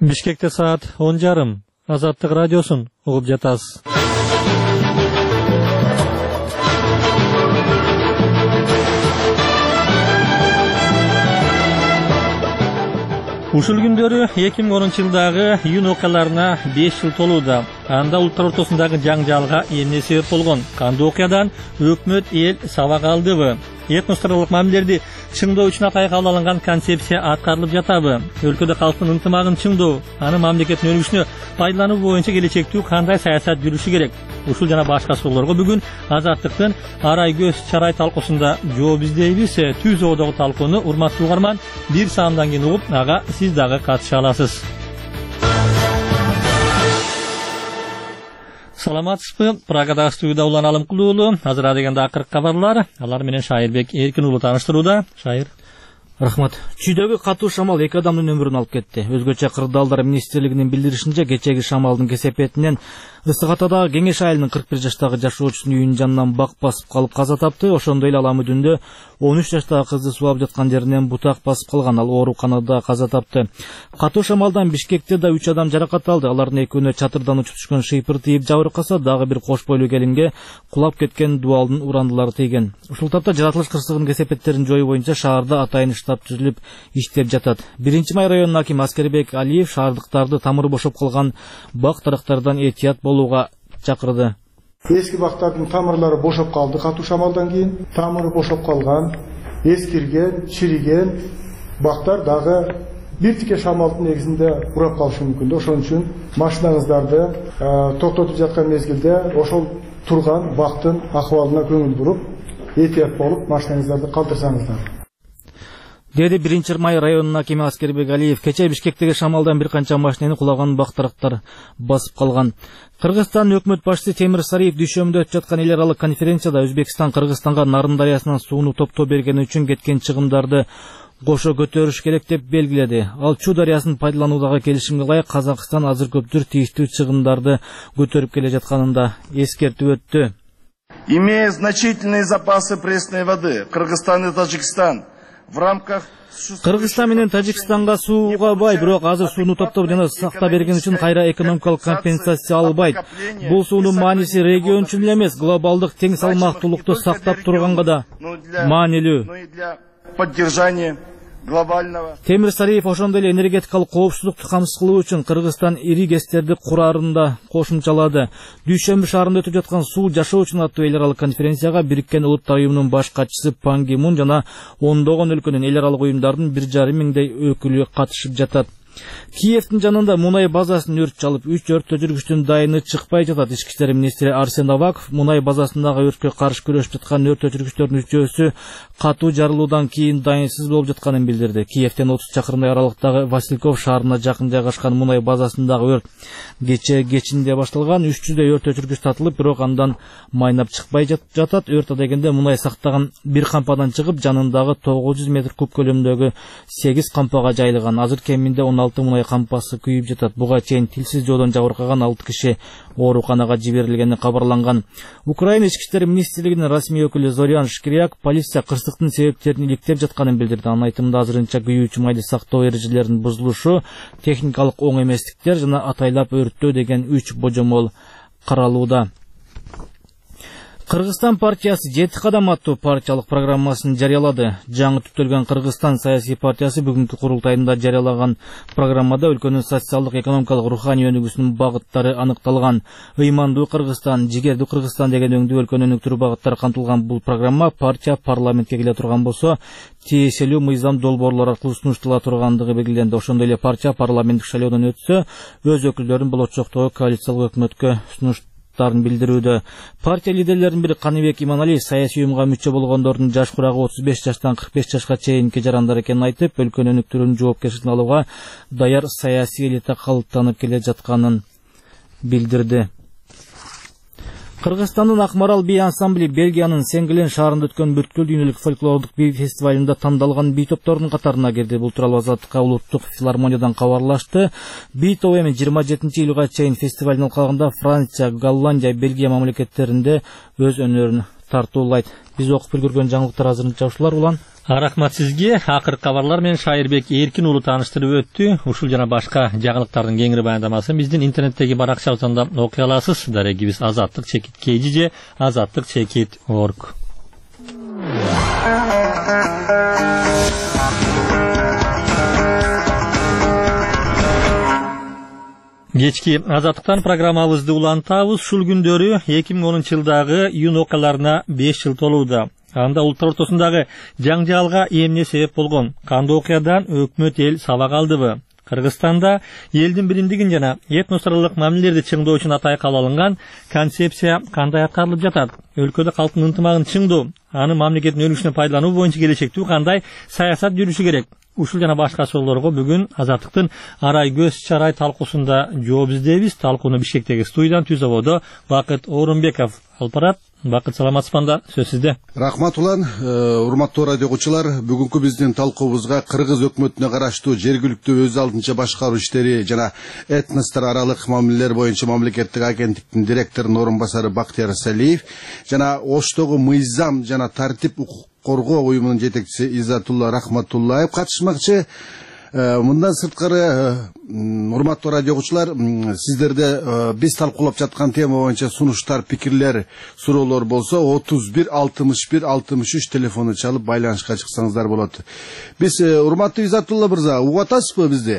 Бишкекте саат 10:30. Азаттык радиосун угуп жатасыз. Ушул күндөрү 2010-жылдагы июнь окуяларына 5 жыл толууда. Анда улуттар ортосундагы жаңжалга эмне себеп болгон? Кандай окуядан өкмөт эл сабак алдыбы? Этностордук мамилелерди чыңдоо үчүн атайга кабыл алынган концепция аткарылып жатабы? Өлкөдө калктын ынтымагын чыңдоо, анын мамлекеттин өнүгүшүнө пайдалануу боюнча келечектүү кандай саясат жүрүшү керек? Ушул жана башка суроолорго бүгүн Азаттыктын Арай көз чарай талкуусунда жооп издейбиз. Түз оодогу талкууну урматтуу угарман бир саамдан кийин угуп, ага сиз дагы катыша аласыз. Саламатсызбы? Прагадагы студияда Улан Алымкулуу уулу. Азыр адегенде акыркы кабарлар. Алар менен Шайырбек Эркин уулу тааныштырууда. Шайыр. Рахмат. Чүйдөгү катуу шамал 2 адамдын өмүрүн алып кетти. Өзгөчө Кырдаалдар министрлигинин билдиришинче, кечеги шамалдын кесепетинен Ысык-Атадагы Кеңеш айылынын 41 жаштагы жашоочусунун үйүнүн жанынан бак басып калып каза тапты. Ошондой эле Ала Мүдүндө 13 жаштагы кызды сууап жаткан жеринен бутак басып калган. Ал ооруканада каза тапты. Катуу шамалдан Бишкекте да 3 адам жаракат алды. Алардын экөөнө чатырдан учуп түшкөн шыйпыр тийип жабыркаса, дагы бир кош бойлуу келинге кулап кеткен дубалдын урандылары тийген. Ушул тапта жаратылыш кырсыгынын кесепеттерин жоюу боюнча шаарда атайын штаб түзүлүп иштеп жатат. 1-Май районунун акими Аскербек Алиев шаардыктарды тамыры бошоп калган бак тарактардан этият болууга чакырды. Эски бактардын тамырлары бошоп калды. Катуу шамалдан кийин тамыры бошоп калган, эскирген, чириген бактар дагы бир тике шамалдын негизинде урап калышы мүмкүн. Ошон үчүн машинаңыздарды токтотуп жаткан мезгилде ошол турган бактын акыбалына көңүл буруп, этият болуп, машинаңыздарды калтырсаңыздар. Деди 1-Май районунун акими Аскербек Алиев. Кече Бишкектеги шамалдан бир канча машинени кулаган бактарактар басып калган. Кыргызстан өкмөт башчысы Темир Сариев дүйшөмдө өтүп жаткан эл аралык конференцияда Өзбекстан Кыргызстанга Нарын дарыясынан сууну топтоо бергени үчүн кеткен чыгымдарды кошо көтөрүш керек деп белгиледи. Ал Чу дарыясын пайдалануудагы келишимге ылайык Казакстан азыр көптүр тийиштүү чыгымдарды көтөрүп келе жатканын да эскертип өттү. Имея значительные запасы пресной воды, Кыргызстан и Таджикистан в рамках Кыргызстан менен Тажикстанга сууга бай, бирок азыр сууну топтоп жана сактап берген үчүн кайра экономикалык компенсация албайт. Бул суунун мааниси регион үчүн эле эмес, глобалдык тең салмактуулукту сактап турганга да маанилүү. Темир Сариев ошондой эле энергетикалык коопсуздукту камсыз кылуу үчүн Кыргызстан ири ГЭСтерди курарын да кошумчалады. Дүйшөмбү шаарында өтүп жаткан суу жашоо үчүн аттуу эл аралык конференцияга Бириккен Улуттар уюмунун баш катчысы Пан Ги Мун жана ондогон өлкөнүн эл аралык уюмдардын 1,5 миңдей өкүлү катышып жатат. Киевдин жанында мунай базасын өрт чалып, 3 өрттө жүргүчтүн дайыны чыкпай жатат. Ички иштер министри Арсен Аваков мунай базасындагы өрткө каршы күрөшүп жаткан өрт өчүргүчтөрдүн үчөөсү катуу жарылуудан кийин дайынсыз болуп жатканын билдирди. Киевден 30 чакырымдай аралыктагы Васильков шаарына жакын жайгашкан мунай базасындагы өрт кечинде башталган. 300дөй өрт өчүргүч татылып, бирок андан майнап чыкпай жатат. Өрт адегенде мунай сактаган бир кампадан чыгып, жанындагы 900 метр куб көлөмдөгү 8 кампага жайылган. Азыр кеминде 16 мунай кампасы күйүп жатат. Буга чейин тилсиз жоодон жабыркаган 6 киши ооруканага жиберилгени кабарланган. Украина ички иштер министрлигинин расмий өкүлү Зорян Шкиряк полиция кырсыктын себептерин иликтеп жатканын билдирди. Анын айтымында азырынча күйүүчү майды сактоо эрежелеринин бузулушу, техникалык оң эместиктер жана атайлап өрттөө деген 3 божомол каралууда. Кыргызстан партиясы 7 кадам аттуу партиялык программасын жарыялады. Жаңы түптөлгөн Кыргызстан саясий партиясы бүгүнкү курултайында жарыялаган программада өлкөнүн социалдык, экономикалык, руханий өнүгүүсүнүн багыттары аныкталган. Ыймандуу Кыргызстан, жигердүү Кыргызстан деген өңдүү өлкөнү өнүктүрүү багыттары камтылган бул программа партия парламентке келе турган болсо, тиешелүү мыйзам долбоорлор аркылуу сунуштала тургандыгы белгиленди. Ошондой эле партия парламенттик шайлоодон өтсө, өз өкүлдөрүн болочоктогу коалициялык өкмөткө билдирүүдө. Партия лидерлеринин бири Каныбек Иманалиев саясий уюмга мүчө болгондордун жаш курагы 35 жаштан 45 жашка чейинки жарандар экенин айтып, өлкөнү өнүктүрүүнүн жоопкерчилигин алууга даяр саясий элита калыптанып келе жатканын билдирди. Кыргызстандын Акмарал би ансамбли Бельгиянын Сенглен шаарында өткөн бүткүл дүйнөлүк фольклордук би фестивалында тандалган би топторунун катарына кирди. Бул тууралуу Азаттыкка улуттук филармониядан кабарлашты. Би тобу эми 27-июлга чейин фестивалдын алкагында Франция, Голландия, Бельгия мамлекеттеринде өз өнөрүн тартуулайт. Биз окуп үлгүргөн жаңылыктар азырынча ушулар. Улан. Рахмат сизге. Акыркы кабарлар менен Шайырбек Эркин уулу тааныштырып өттү. Ушул жана башка жаңылыктардын кеңири баяндамасын биздин интернеттеги баракчабыздан да окуй аласыз. Дарегибиз азаттык чекит kg же азаттык чекит org. Кечки азаттыктан программабызды улантабыз. Ушул күндөрү 2010-жылдагы июнь окуяларына 5 жыл толууда. Анда улуттар ортосундагы жаңжалга эмне себеп болгон? Кандай окуядан өкмөт эл сабак алдыбы? Кыргызстанда элдин биримдигин жана этносаралык мамилелерди чыңдоо үчүн атай кабыл алынган концепция кандай аткарылып жатат? Өлкөдө калктын ынтымагын чыңдоо, аны мамлекеттин өнүгүшүнө пайдалануу боюнча келечектүү кандай саясат жүрүшү керек? Ушул жана башка суроолорго бүгүн Азаттыктын арай көз чарай талкуусунда жооп издейбиз. Талкууну Бишкектеги студиядан түз абоодо Бакыт Орунбеков алып барат. Бакыт, саламатсызбы? Сөз сизде. Рахмат улан, урматтуу радио окуучулар, бүгүнкү биздин талкуубузга кыргыз өкмөтүнө караштуу жергиликтүү өз алдынча башкаруу иштери жана этностор аралык мамилелер боюнча мамлекеттик агенттиктин директорунун орун басары Бактияр Салиев жана Оштогу мыйзам жана тартип укук коргоо уюмунун жетекчиси Иззатулла Рахматуллаев катышмакчы. Мындан сырткары, урматтуу радио окуучулар, сиздерде биз талкуулап жаткан тема боюнча сунуштар, пикирлер, суроолор болсо 31 61 63 телефону чалып байланышка чыксаңыздар болот. Биз урматтуу Иззатулла мырза, угуп атасызбы бизди?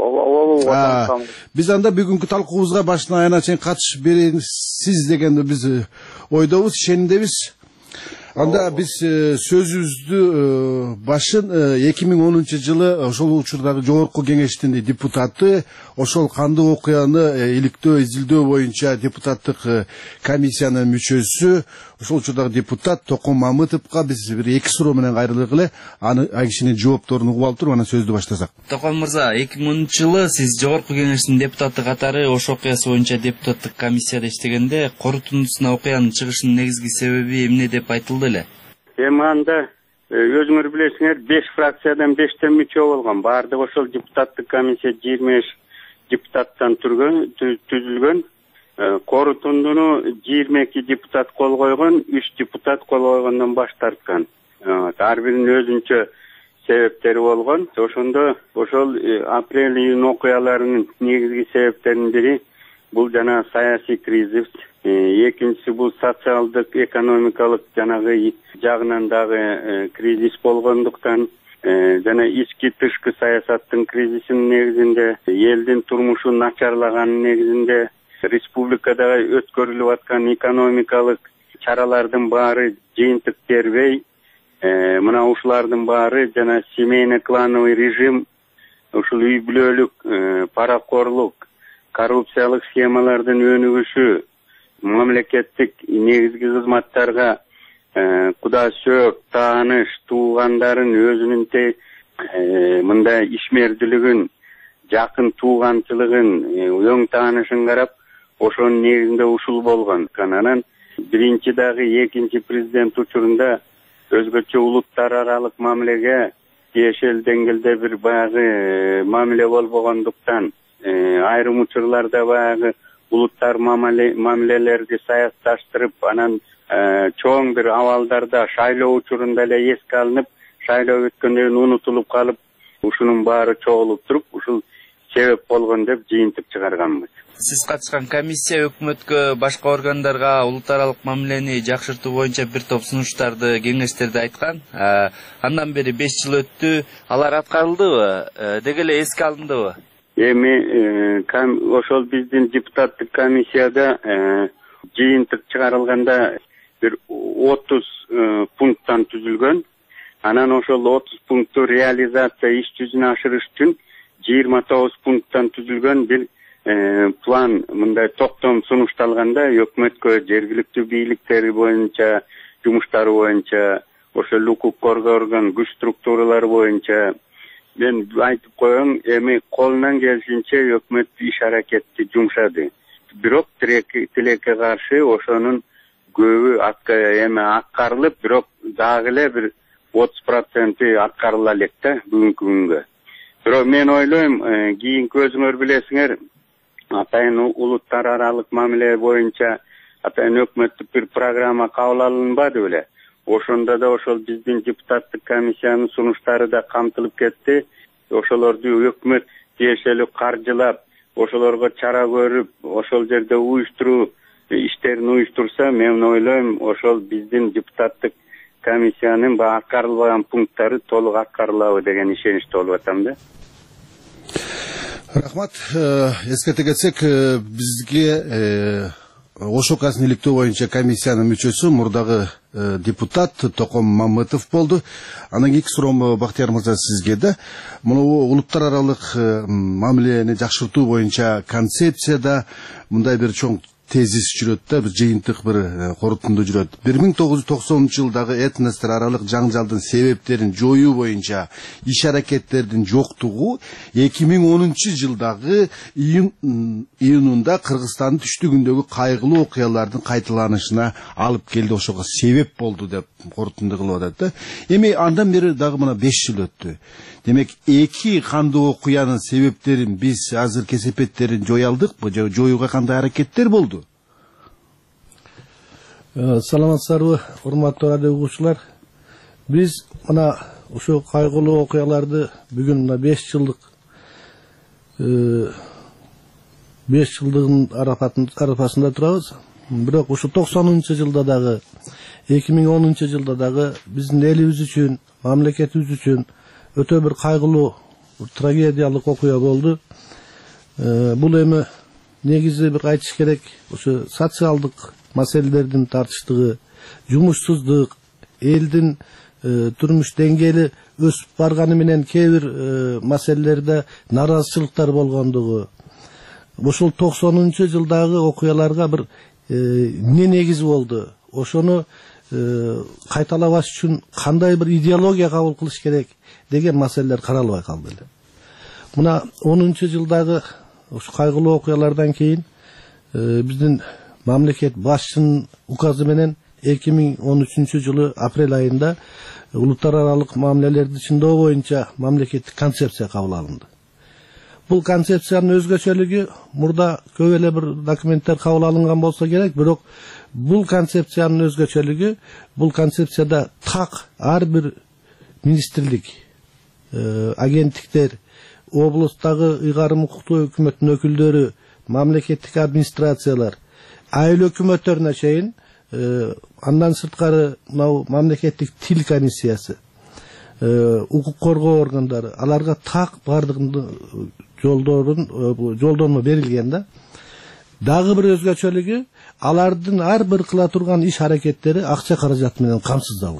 Биз анда бүгүнкү талкуубузга башынан аягына чейин катышып бересиз деген биз ойдобуз, ишенимдебиз. Анда биз сөзүбүздү башын 2010-жылы ошол учурдагы жогорку кеңештин депутаты, ошол кандуу окуяны иликтөө, изилдөө боюнча депутаттык комиссиянын мүчөсү, ошол учурдагы депутат Токон Мамытовго биз бир 2 суроо менен кайрылгык эле, аны кишинин жоопторун угуп алып туруп анан сөздү баштасак. Токон мырза, 2010-жылы сиз жогорку кеңештин депутаты катары ош окуясы боюнча депутаттык комиссияда иштегенде, корутундусуна окуянын чыгышынын негизги себеби эмне деп айтылды эле? Эми анда өзүңөр билесиңер 5 фракциядан 5тен мүчө болгон. Баардык ошол депутаттык комиссия 25 депутаттан түзүлгөн. Корутундуну 22 депутат кол койгон, 3 депутат кол койгондон баш тарткан. Ар биринин өзүнчө себептери болгон. Ошондо ошол апрель-июнь окуяларынын негизги себептеринин бири бул жана саясий кризис, экинчиси бул социалдык, экономикалык жанагы жагынан дагы кризис болгондуктан, жана ички тышкы саясаттын кризисинин негизинде, элдин турмушу начарлаганын негизинде, республикадагы өткөрүлүп аткан экономикалык чаралардын баары жыйынтык бербей, мына ушулардын баары жана семейно-клановый режим, ушул үй бүлөлүк паракорлук, коррупциялык схемалардын өнүгүшү, мамлекеттик негизги кызматтарга куда сөөк, тааныш, туугандарын өзүнүн мындай ишмердилигин, жакын тууганчылыгын, өң таанышын карап, ошонун негизинде ушул болгон. Анан биринчи дагы экинчи президент учурунда өзгөчө улуттар аралык мамилеге тиешелүү деңгээлде бир баягы мамиле болбогондуктан, айрым учурларда баягы улуттар мамилелерди саясатташтырып, анан чоң бир абалдарда шайлоо учурунда эле эске алынып, шайлоо өткөндөн кийин унутулуп калып, ушунун баары чогулуп туруп, ушул себеп болгон деп жыйынтык чыгарганбыз. Сиз катышкан комиссия өкмөткө, башка органдарга улуттар аралык мамилени жакшыртуу боюнча бир топ сунуштарды, кеңештерди айткан. Андан бери 5 жыл өттү. Алар аткарылдыбы? Деги эле эске алындыбы? Эми ошол биздин депутаттык комиссияда жыйынтык чыгарылганда бир 30 пункттан түзүлгөн. Анан ошол 30 пунктту реализация иш жүзүнө ашырыш үчүн 29 пункттан түзүлгөн бир план, мындай токтом сунушталганда өкмөткө жергиликтүү бийликтери боюнча, жумуштары боюнча, ошол укук коргоо орган, күч структуралары боюнча мен айтып коем, эми колунан келишинче өкмөт иш аракетти жумшады. Бирок тилекке каршы ошонун көбү аткарылып, бирок дагы эле бир 30% аткарыла элек да бүгүнкү күнгө. Бирок мен ойлойм, кийинки өзүңөр билесиңер, атайын улуттар аралык мамиле боюнча атайын өкмөттүк бир программа кабыл алынбады беле. ошондо да ошол биздин депутаттык комиссиянын сунуштары да камтылып кетти. Ошолорду өкмөт тиешелүү каржылап, ошолорго чара көрүп, ошол жерде уюштуруу иштерин уюштурса, мен ойлойм, ошол биздин депутаттык комиссиянын баягы аткарылбаган пункттары толук аткарылабы деген ишеничте болуп атам да. Рахмат. Эскерте кетсек, бизге ошокасын иликтөө боюнча комиссиянын мүчөсү мурдагы депутат Током Мамытов болду. Анан кийинки суроом Бактияр мырза сизге да. Муну улуттар аралык мамилени жакшыртуу боюнча концепцияда мындай бир чоң тезис жүрөт да, бир жыйынтык бир корутунду жүрөт. 1990-жылдагы этностор аралык жаңжалдын себептерин жоюу боюнча иш аракеттердин жоктугу 2010-жылдагы июнунда Кыргызстандын түштүгүндөгү кайгылуу окуялардын кайталанышына алып келди, ошого себеп болду деп корутунду кылып атат да. Эми андан бери дагы мына 5 жыл өттү. Демек, эки кандуу окуянын себептерин биз азыр кесепеттерин жоя алдыкпы, же жоюуга кандай аракеттер болду? Саламатсыздарбы, урматтуу радио угуучулар. Биз мына ошо кайгылуу окуяларды бүгүн мына 5 жылдыгын арапасында турабыз. Бирок ушу 90-жылда дагы, 2010-жылда дагы биздин элибиз үчүн, мамлекетибиз үчүн өтө бир кайгылуу, трагедиялык окуя болду. Бул эми негизи бир айтыш керек, ошо социалдык маселелердин тартыштыгы, жумушсуздук, элдин турмуш деңгээли өсүп барганы менен кээ бир маселелерде наразычылыктар болгондугу. Ошол 90-жылдагы окуяларга бир эмне негизи болду? Ошону кайталабаш үчүн кандай бир идеология кабыл кылыш керек деген маселелер каралбай калды эле. Мына 10-жылдагы ушу кайгылуу окуялардан кийин биздин мамлекет башчынын указы менен 2013-жылы апрель айында улуттар аралык мамилелерди чындоо боюнча мамлекеттик концепция кабыл алынды. Бул концепциянын өзгөчөлүгү мурда көп эле бир документтер кабыл алынган болсо керек, бирок бул концепциянын өзгөчөлүгү, бул концепцияда так ар бир министрлик, агенттиктер, облустагы ыйгарым укуктуу өкмөттүн өкүлдөрү, мамлекеттик администрациялар, айыл өкмөттөрүнө чейин, андан сырткары мынау мамлекеттик тил комиссиясы, укук коргоо органдары, аларга так бардыгын жолдонмо берилген да. Дагы бир өзгөчөлүгү, алардын ар бир кыла турган иш аракеттери акча каражаты менен камсыздалган.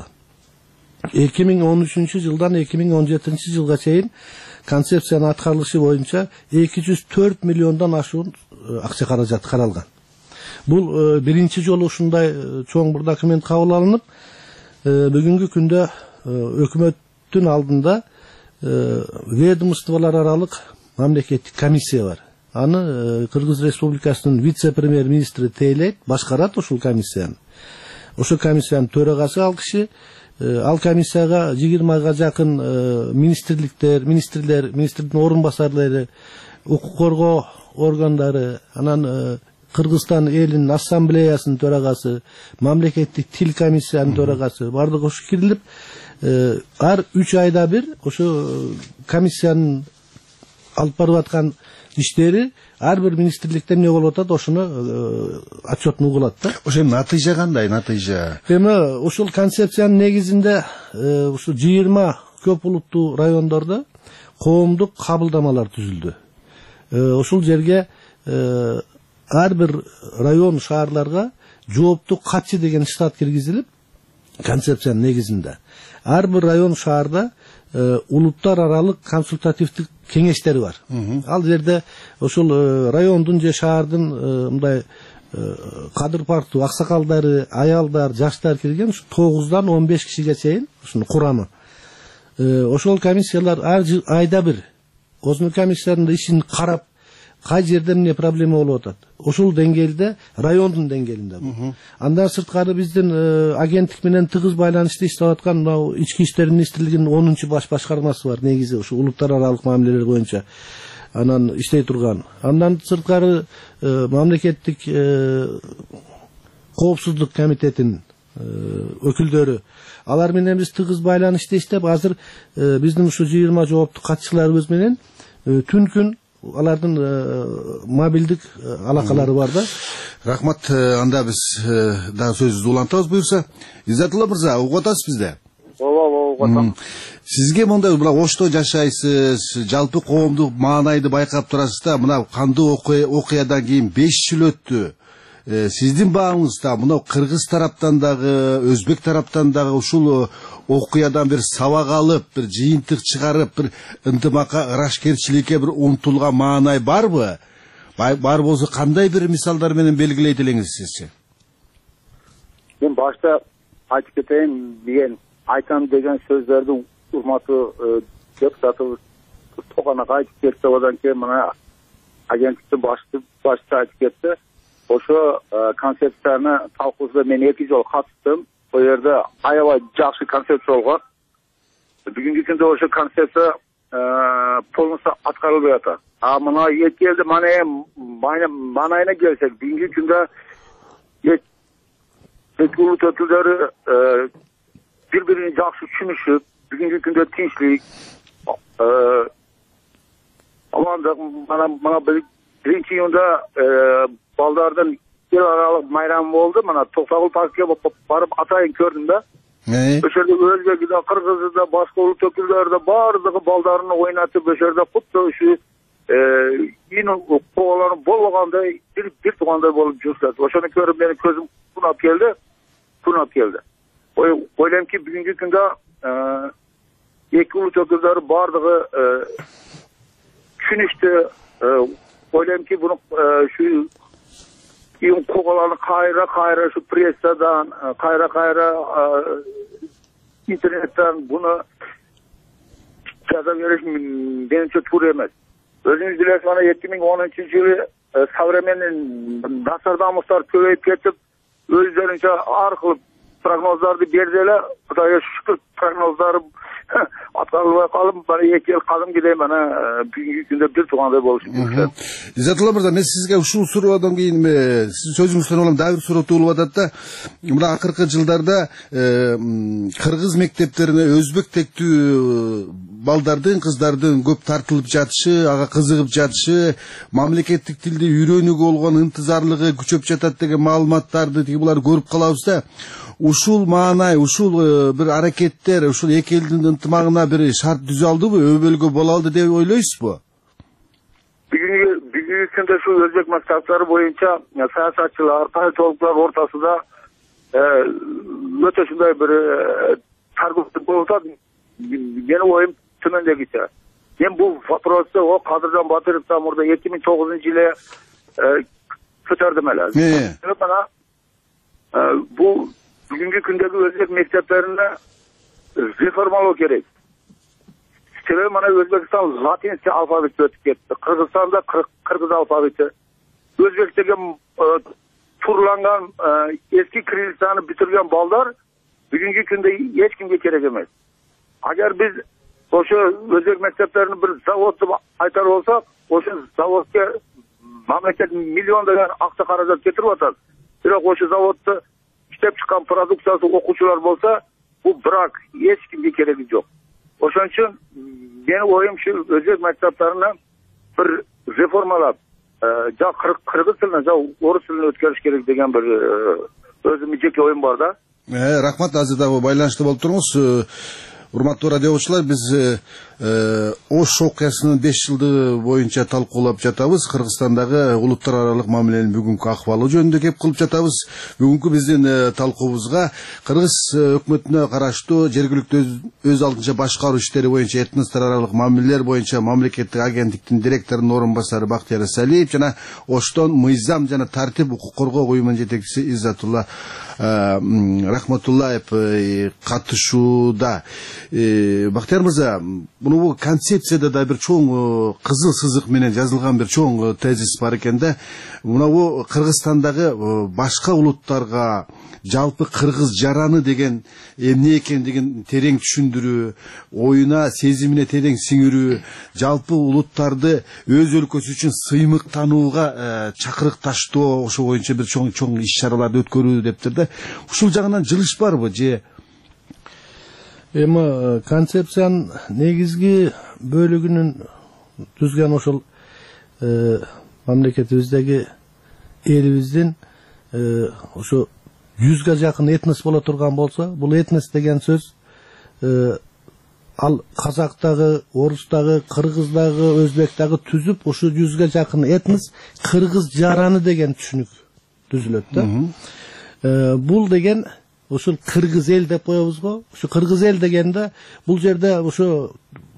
2013-жылдан 2017-жылга чейин концепциянын аткарылышы боюнча 204 миллиондон ашуун акча каражаты каралган. Бул биринчи жолу ушундай чоң бир документ кабыл алынып, бүгүнкү күндө өкмөттүн алдында ведомстволор аралык мамлекеттик комиссия бар. Аны Кыргыз Республикасынын вице-премьер-министри тейлейт, башкарат ушул комиссияны. Ошол комиссиянын төрагасы ал киши, ал комиссияга 20га жакын министрлер, министрдин орун басарлары, укук коргоо органдары, анан Кыргызстан элинин ассамблеясынын төрагасы, мамлекеттик тил комиссиянын төрагасы бардыгы ошо кирилип, ар 3 айда бир ошо комиссиянын алып барып аткан иштери ар бир министрликте эмне болуп атат, ошону отчетун угулат да. Ошо натыйжа кандай, натыйжа? Эми ушул концепциянын негизинде ушу 20 көп улуттуу райондордо коомдук кабылдамалар түзүлдү. Ушул жерге ар бир район шаарларга жооптуу катчы деген штат киргизилип, концепциянын негизинде ар бир район шаарда улуттар аралык консультативдик кеңештери бар. Ал жерде ошол райондун же шаардын мындай кадыр парктуу аксакалдары, аялдар, жаштар кирген 9дан 15 кишиге чейин ушунун курамы. Ошол комиссиялар ар айда бир өзүнүн комиссиянын ишин карап, кай жерде эмне проблема болуп атат, ошол деңгээлде, райондун деңгээлинде. Андан сырткары биздин агенттик менен тыгыз байланышта иштеп аткан мынау ички иштер министрлигинин 10-чу баш башкармасы бар, негизи ушу улуттар аралык мамилелер боюнча анан иштей турган. Андан сырткары мамлекеттик коопсуздук комитетинин өкүлдөрү алар менен биз тыгыз байланышта иштеп азыр биздин ушу 20 жооптуу катчыларыбыз менен түн күн алардын мобилдик алакалары бар да. Рахмат, анда биз дагы сөзүбүздү улантабыз буюрса. Иззатулла мырза, угуп атасыз бизде? Ооба, угуп атам. Сизге мындай Ошто жашайсыз, жалпы коомдук маанайды байкап турасыз да, мына кандуу окуядан кийин 5 жыл өттү. Сиздин бааңызда мына кыргыз тараптан дагы, өзбек тараптан дагы ушул окуядан бир сабак алып, бир жыйынтык чыгарып, бир ынтымакка, ырашкерчиликке бир умтулган маанай барбы? Бар болсо кандай бир мисалдар менен белгилейт элеңиз сизче? Мен башта айтып кетейин, айтам деген сөздөрдү урматтуу депутатыбыз Тоганак айтып кетти, одан кийин мына агенттиктин башчысы айтып кетти. Ошо концепцияны талкуусуна мен 2 жолу катыштым. О жерде аябай жакшы концепция болгон. Бүгүнкү күндө ошо концепция полностью аткарылбай атат. А мына 2 элди манайына келсек, бүгүнкү күндө эки улут өкүлдөрү бири-бирин жакшы түшүнүшүп, бүгүнкү күндө тынчтык, амандык, мана биринчи июнда балдардын эл аралык майрамы болду. Мына Токтогул паркке барып атайын көрдүм да. Ошо жерде өзбеки да, кыргызы да, башка улут өкүлдөрү да бардыгы балдарын ойнатып, ошо жерде кутта ушу ин коголонуп болбогондой, бир туугандай болуп жүрүшөт. Ошону көрүп менин көзүм кунап келди. Ойлойм ки бүгүнкү күндө эки улут өкүлдөрү бардыгы түшүнүштү. Ойлойм ки буну ушу коголаны кайра ушу прессадан, кайра интернеттен буну жаза бериш менимче туура эмес. Өзүңүз билесиз, мана 2010-жылы современный Нострадамустар көбөйүп кетип, өздөрүнчө ар кылып прогноздарды берди эле. Кудайга шүкүр, прогноздары аткарылбай калып, мына 2 эл кадимкидей мана бүгүнкү күндө бир туугандай болушу мүмкүн. Иззатулла мырза, мен сизге ушул суроодан кийин сиздин сөзүңүздөн улам дагы бир суроо туулуп атат да. Мына акыркы жылдарда кыргыз мектептерине өзбек тектүү балдардын, кыздардын көп тартылып жатышы, ага кызыгып жатышы, мамлекеттик тилди үйрөнүүгө болгон ынтызарлыгы күчөп жатат деген маалыматтарды булар көрүп калабыз да. Ушул маанай, ушул бир аракеттер, ушул эки элдин ынтымагына бир шарт түзө алдыбы, өбөлгө боло алды деп ойлойсузбу? Бүгүнкү күндө ушу өзбек мактаптары боюнча саясатчылар, политологдор ортосунда өтө ушундай бир таргылык болуп атат. Менин оюм төмөндөгүчө. Мен бул вопросты Кадыржан Батыровдон мурда 2009-жылы көтөрдүм эле. Мына бул бүгүнкү күндөгү өзбек мектептерине реформалоо керек. Себеби мына Өзбекстан латинский алфавитке өтүп кетти. Кыргызстанда кыргыз алфавити. Өзбек деген турланган эски кириллицаны бүтүргөн балдар бүгүнкү күндө эч кимге керек эмес. Агар биз ошо өзбек мектептерин бир завод деп айтар болсок, ошо заводко мамлекет миллиондогон акча каражат кетирип атат. Бирок ошо заводду иштеп чыккан продукциясы окуучулар болсо, бул брак эч кимге кереги жок. Ошон үчүн менин оюм ушу өзбек мектептерине бир реформалап, жа кыргыз тилине, жа орус тилине өткөрүш керек деген бир өзүмдүн жеке оюм бар да. Рахмат, азыр дагы байланышта болуп туруңуз. Урматтуу радиочулар, биз Ош окуясынын 5 жылдыгы боюнча талкуулап жатабыз. Кыргызстандагы улуттар аралык мамиленин бүгүнкү акыбалы жөнүндө кеп кылып жатабыз. Бүгүнкү биздин талкуубузга кыргыз өкмөтүнө караштуу жергиликтүү өз алдынча башкаруу иштери боюнча этностор аралык мамилелер боюнча мамлекеттик агенттиктин директорунун орун басары Бактияр Салиев жана Оштон мыйзам жана тартип укук коргоо уюмунун жетекчиси Иззатулла Рахматуллаев катышууда. Бактияр мырза, бул концепцияда да бир чоң кызыл сызык менен жазылган бир чоң тезис бар экен да. Мына Кыргызстандагы башка улуттарга жалпы кыргыз жараны деген эмне экендигин терең түшүндүрүү, оюна, сезимине терең сиңирүү, жалпы улуттарды өз өлкөсү үчүн сыймыктанууга чакырыкташтоо, ошо боюнча бир чоң иш-чараларды өткөрүү дептир да. да. Ушул жагынан жылыш барбы же? Эми концепциянын негизги бөлүгүнүн түзгөн ошол мамлекетибиздеги элибиздин ошо 100га жакын этнос боло турган болсо, бул этнос деген сөз ал казактагы, орустагы, кыргыздагы, өзбектагы түзүп, ушу 100га жакын этнос кыргыз жараны деген түшүнүк түзүлөт да. Бул деген ушул кыргыз эл деп коебуз го. Ушу кыргыз эл дегенде бул жерде ошо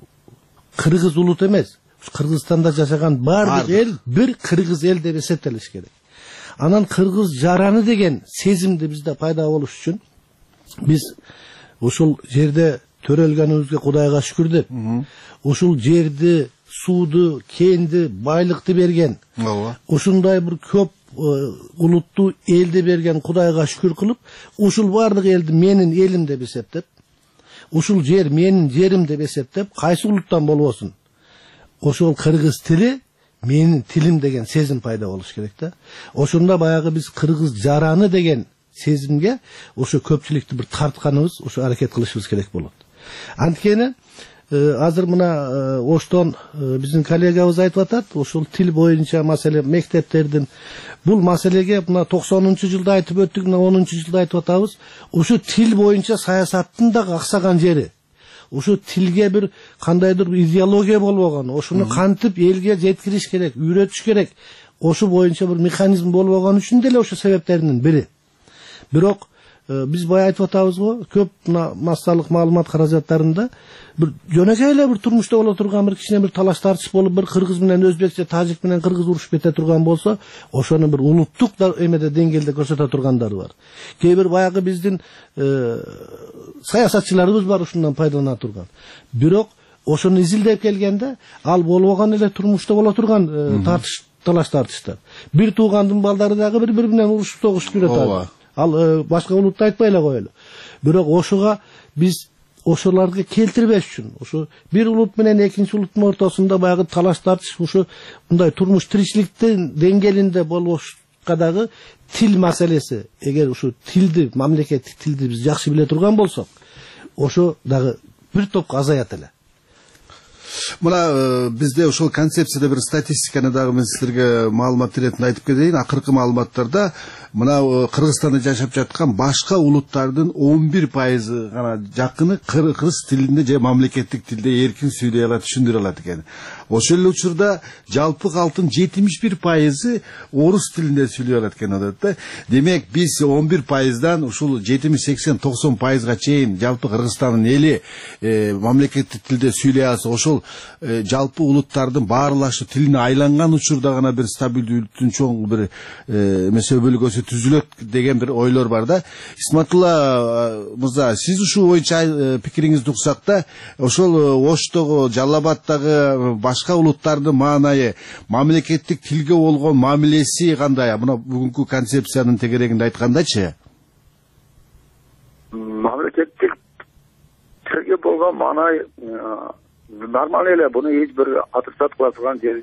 кыргыз улут эмес. Кыргызстанда жашаган бардык эл бир кыргыз эл деп эсептелиш керек. Анан кыргыз жараны деген сезимди бизде пайда болуш үчүн биз ушул жерде төрөлгөнүбүзгө Кудайга шүкүр деп, ушул жерди, сууду, кенди, байлыкты берген, ушундай бир көп улуттуу элди берген Кудайга шүкүр кылып, ушул бардык элди менин элим деп эсептеп, ушул жер менин жерим деп эсептеп, кайсы улуттан болбосун, ошол кыргыз тили менин тилим деген сезим пайда болуш керек да. Ошондо баягы биз кыргыз жараны деген сезимге ошо көпчүлүктү бир тартканыбыз, ошо аракет кылышыбыз керек болот. Анткени азыр мына Оштон биздин коллегабыз айтып атат, ошол тил боюнча маселе мектептердин бул маселеге мына 90-жылда айтып өттүк, мына 10-жылда айтып атабыз. Ошо тил боюнча саясаттын да аксаган жери. Ошо тилге бир кандайдыр идеология болбогон, ошону кантип элге жеткириш керек, үйрөтүш керек. Ошо боюнча бир механизм болбогон үчүн деле ошо себептердин бири. Бирок биз бая айтып атабыз го, көп массалык маалымат каражаттарында бир жөнөкөй эле бир турмушта боло турган бир кичине бир талаш тартыш болуп, бир кыргыз менен өзбекче, тажик менен кыргыз урушуп кете турган болсо, ошону бир улуттук эмеде деңгээлде көрсөтө тургандары бар. Кээ бир баягы биздин саясатчыларыбыз бар ушундан пайдалана турган. Бирок ошону изилдеп келгенде, ал болбогон эле турмушта боло турган талаш тартыштар. Бир туугандын балдары дагы бири менен урушуп согушуп жүрөт. Ал башка улутта айтпай эле коелу. Бирок ошого биз ошолорго келтирбеш үчүн, ошо бир улут менен экинчи улуттун ортосунда баягы талаш тартыш, ошо мындай турмуш тиричиликтин деңгээлинде болушка дагы тил маселеси, эгер ошо тилди, мамлекеттик тилди биз жакшы биле турган болсок, ошо дагы бир топко азаят эле. Мына бизде ошол концепцияда бир статистиканы дагы мен силерге маалымат иретинде айтып кетейин. Акыркы маалыматтарда мына Кыргызстанда жашап жаткан башка улуттардын 11% гана жакыны кыргыз тилинде же мамлекеттик тилде эркин сүйлөй алат, түшүндүрө алат экен. Ошол эле учурда жалпы калктын 71% орус тилинде сүйлөй алат экен да. Демек биз 11%дан ушул 70-80-90%га чейин жалпы Кыргызстандын эли мамлекеттик тилде сүйлөй алса, ошол жалпы улуттардын баарлашу тилине айланган учурда гана бир стабилдүүлүктүн чоң бир эмесе бөлгөсү түзүлөт деген бир ойлор бар да. Исматулла мырза, сиз ушул боюнча пикириңизди уксак да, ошол Оштогу, Жалал Абаддагы башка улуттардын маанайы, мамлекеттик тилге болгон мамилеси кандай? Мына бүгүнкү концепциянын тегерегинде айткандачы? Мамлекеттик тилге болгон маанай нормально эле, буну эч бир отрицать кыла турган жери.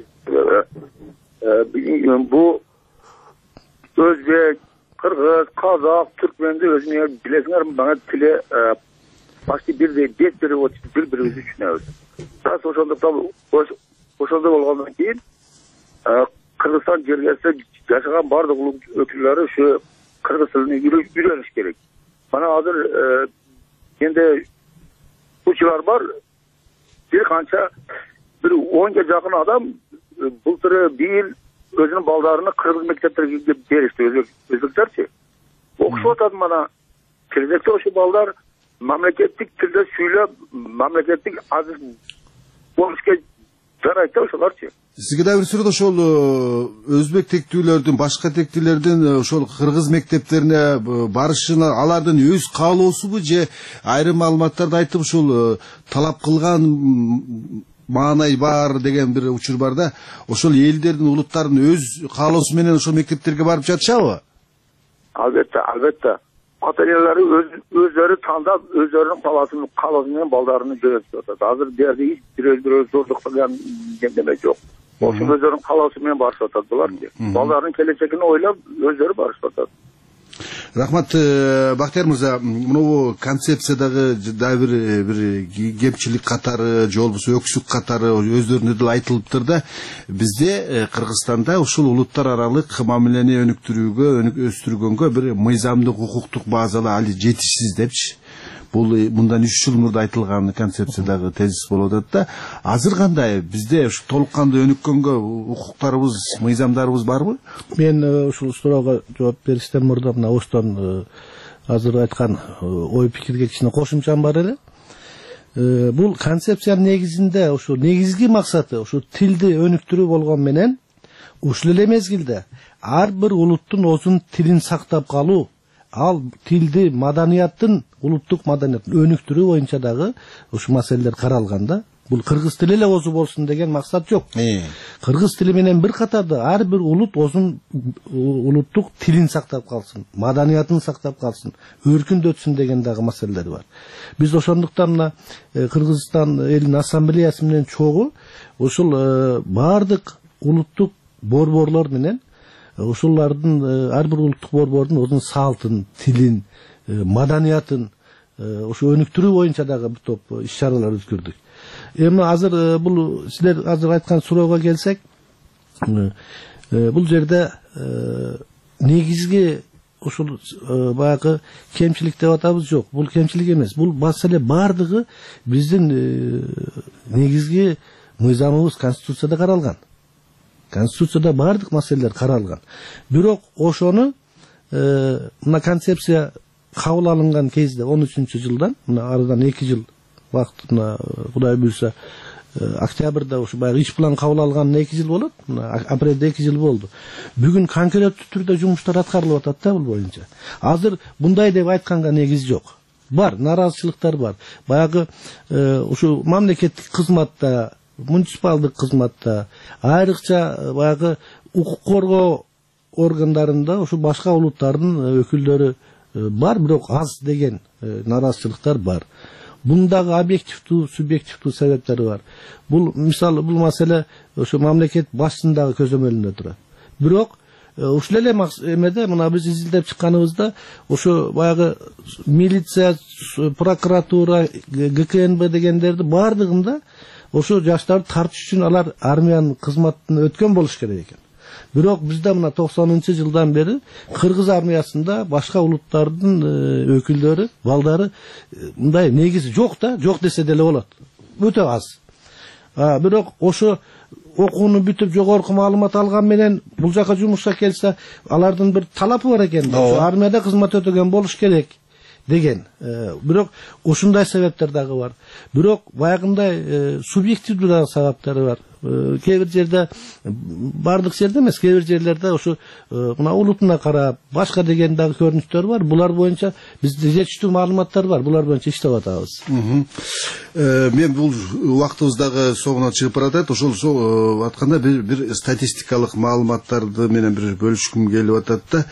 Бул өзбек, кыргыз, казак, түркменди өзүңөр билесиңер, мага тили почти бирдей, беш бири-бирибизди түшүнөбүз. Раз ошондой болгондон кийин Кыргызстан жергесинде жашаган бардык улут өкүлдөрү ушу кыргыз тилин үйрөнүш керек. Мана азыр энде учурлар бар, бир канча бир 10га жакын адам былтыр бийил өзүнүн балдарын кыргыз мектептерге беришти, өзбектерчи. Окушуп атат, мана келечекте ошо балдар мамлекеттик тилде сүйлөп, мамлекеттик азыр болушка жарайт да ошолорчу. Сизге да бир сүрөт ошол өзбек тектүүлөрдүн, башка тектүүлөрдүн ошол кыргыз мектептерине барышына алардын өз каалоосубу же айрым маалыматтарда айтып ушул талап кылган маанай бар деген бир учур бар да. Ошол элдердин, улуттардын өз каалоосу менен ошол мектептерге барып жатышабы? Албетте. Ата-энелери өздөрү тандап, өздөрүнүн каалоосу менен балдарын жөнөтүп атат. Азыр берди бирөө зордук кылган неме жок. Ошол өздөрүнүн каалоосу менен барышып атат булар. Балдардын келечегин ойлоп, өздөрү барышып атат. Рахмат, Бактияр мырза, мынау концепциядагы дагы бир кемчилик катары же болбосо өксүк катары өздөрүнө деле айтылыптыр да. Бизде Кыргызстанда ушул улуттар аралык мамилени өнүктүрүүгө, өстүргөнгө бир мыйзамдык укуктук базалар али жетишсиз депчи. Бул мындан 3 жыл мурда айтылган концепциядагы тезис болуп атат да. Азыр кандай? Бизде ушу толук кандуу өнүккөнгө укуктарыбыз, мыйзамдарыбыз барбы? Мен ушул суроого жооп бериштен мурда мына Остон азыр айткан ой пикирге кичине кошумчам бар эле. Бул концепциянын негизинде ушу негизги максаты ушу тилди өнүктүрүү болгон менен ушул эле мезгилде ар бир улуттун өзүнүн тилин сактап калуу, ал тилди, маданияттын, улуттук маданияттын өнүктүрүү боюнча дагы ушу маселелер каралган да. Бул кыргыз тили эле озу болсун деген максат жок. Кыргыз тили менен бир катарда ар бир улут өзүнүн улуттук тилин сактап калсын, маданиятын сактап калсын, өркүндөтсүн деген дагы маселелер бар. Биз ошондуктан мына Кыргызстан элинин ассамблеясы менен чогуу ушул бардык улуттук борборлор менен ушулардын ар бир улуттук борбордун өзүнүн салтын, тилин, маданиятын ушу өнүктүрүү боюнча дагы бир топ иш-чаралар өткөрдүк. Эми азыр бул силер азыр айткан суроого келсек, бул жерде негизги ушул баягы кемчилик деп атабыз жок. Бул кемчилик эмес. Бул маселе бардыгы биздин негизги мыйзамыбыз Конституцияда каралган. Конституцияда бардык маселелер каралган. Бирок ошону мына концепция кабыл алынган кезде 13-жылдан, мына арадан 2 жыл вакыт, мына Кудай буйрса октябрда ушу баягы иш план кабыл алганына 2 жыл болот. Мына апрелде 2 жыл болду. Бүгүн конкреттүү түрдө жумуштар аткарылып атат да бул боюнча. Азыр мындай деп айтканга негиз жок. Бар, наразычылыктар бар. Баягы ушу мамлекеттик кызматта, муниципалдык кызматта, айрыкча баягы укук коргоо органдарында ушу башка улуттардын өкүлдөрү бар, бирок аз деген наразычылыктар бар. Бундагы объективдүү, субъективдүү себептери бар. Бул мисалы бул маселе ошо мамлекет башчысындагы көзөмөлүндө турат. Бирок ушул эле эмеде мына биз изилдеп чыкканыбызда ошо баягы милиция, прокуратура, ГКНБ дегендерди бардыгында ошо жаштарды тартыш үчүн алар армиянын кызматын өткөн болуш керек экен. Бирок бизде мына 90-жылдан бери кыргыз армиясында башка улуттардын өкүлдөрү, балдары мындай негизи жок да, жок десе деле болот. Өтө аз. Бирок ошо окууну бүтүп жогорку маалымат алган менен бул жака жумушка келсе, алардын бир талапы бар экен. Ошо армияда кызмат өтөгөн болуш керек деген. Бирок ушундай себептер дагы бар. Бирок баягындай субъективдүү дагы себептери бар. Кээ бир жерде, бардык жерде эмес, кээ бир жерлерде ошо мына улутуна карап, башка деген дагы көрүнүштөр бар. Булар боюнча бизде жетиштүү маалыматтар бар. Булар боюнча иштеп атабыз. Мен бул убактыбыздагы соңуна чыгып баратат. Ошол атканда бир статистикалык маалыматтарды менен бир бөлүшкүм келип атат да.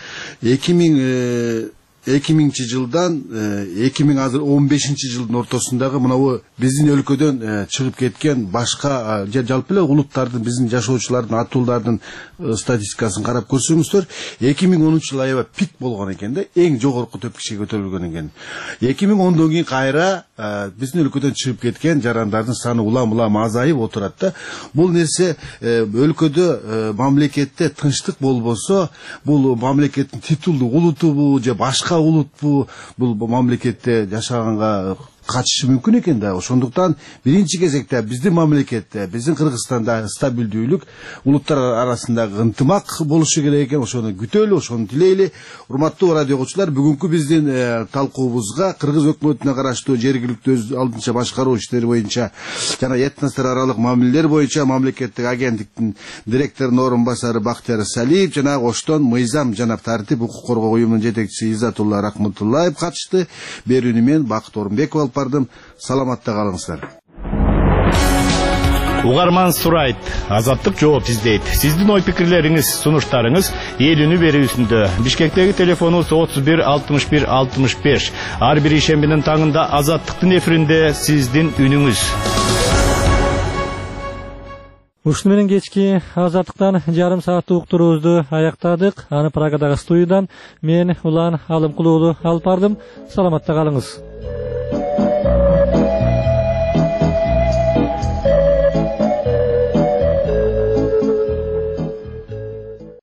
2000-жылдан 2015-жылдын ортосундагы мынау биздин өлкөдөн чыгып кеткен башка жалпы эле улуттардын, биздин жашоочулардын, атуулардын статистикасын карап көрсөңүздөр, 2010-жыл аябай пик болгон экен да, эң жогорку төпкүчкө көтөрүлгөн экен. 2010дон кийин кайра биздин өлкөдөн чыгып кеткен жарандардын саны улам азайып отурат да. Бул нерсе өлкөдө, мамлекетте тынчтык болбосо, бул мамлекеттин титулдуу улутубу же башка улутпу, бул мамлекетте жашаганга катышы мүмкүн экен да. Ошондуктан биринчи кезекте биздин мамлекетте, биздин Кыргызстанда стабилдүүлүк, улуттар арасындагы ынтымак болушу керек экен. Ошону күтөлү, ошону тилейли. Урматтуу радио окуучулар, бүгүнкү биздин талкуубузга кыргыз өкмөтүнө караштуу жергиликтүү өз алдынча башкаруу иштери боюнча жана этностор аралык мамилелер боюнча мамлекеттик агенттиктин директорунун орун басары Бактияр Салиев жана Оштон мыйзам жана тартип укук коргоо уюмунун жетекчиси Иззатулла Рахматуллаев катышты. Берүүнү мен Бакыт Орунбеков бардым. Саламатта калыңыздар. Угарман сурайт, азаттык жооп издейт. Сиздин ой пикирлериңиз, сунуштарыңыз эл үнү берүүсүндө. Бишкектеги телефонубуз 31 61 65. Ар бир ишембинин таңында азаттыктын эфиринде сиздин үнүңүз. Ушуну менен кечки азаттыктан жарым сааттык уктуруубузду аяктадык. Аны Прагадагы студиядан мен Улан Алымкулуулу алып бардым. Саламатта калыңыз.